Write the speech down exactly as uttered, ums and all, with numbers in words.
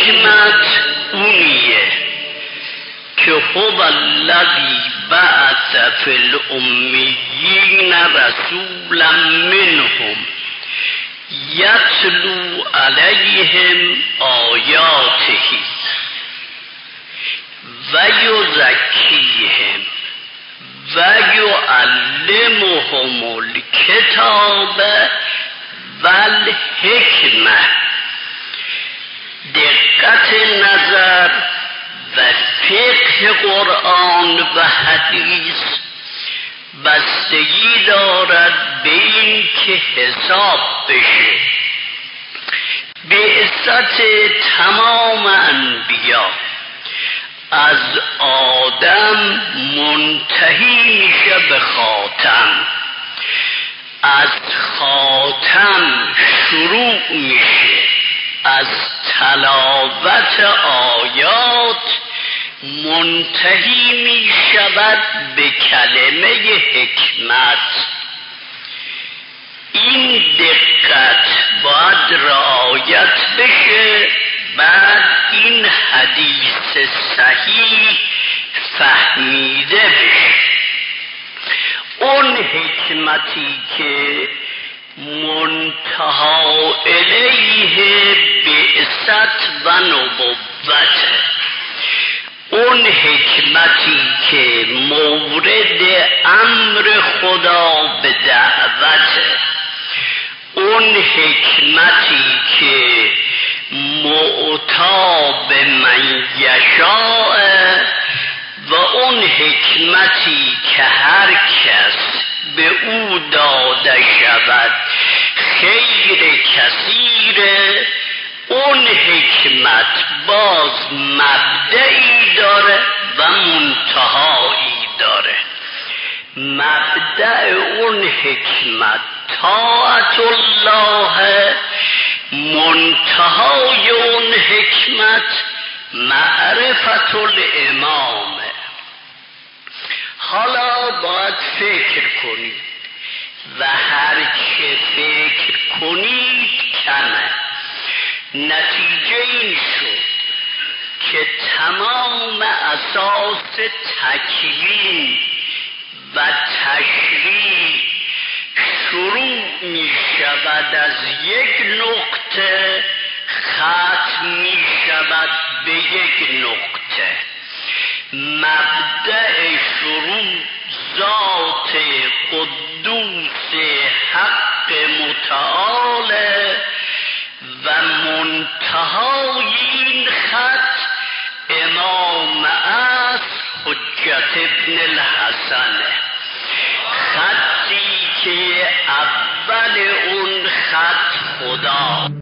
حکمت اونیه که هو الذی بعث فی الامیین رسولا منهم یتلو علیهم آیاته و یزکیهم و یعلمهم الکتاب و الحکمه. دقت نظر و فقه قرآن و حدیث بستگی دارد به این که حساب بشه. بعثت تمام انبیا از آدم منتهی میشه به خاتم، از خاتم شروع میشه از تلاوت آیات، منتهی می شود به کلمه حکمت. این دقت باید رعایت بشه. بعد این حدیث صحیح فهمیده بشه. اون حکمتی که منتها الیه بعثت و نبوت، اون حکمتی که مورد امر خدا به دعوت، اون حکمتی که معطا به من یشاء و اون حکمتی که هر کس به او داده شود خیر کثیره. اون حکمت باز مبدئی داره و منتهایی داره. مبدأ اون حکمت طاعت الله، منتهای اون حکمت معرفت الامام. حالا باید فکر کنید و هر چه فکر کنید کمه. نتیجه این شد که تمام اساس تکوین و تشریع شروع می شود از یک نقطه، ختم می شود به یک نقطه. مبدأ شروع ذات قدوس حق متعال و منتهای این خط امام عصر حجت ابن الحسن، خطی که اول اون خط خدا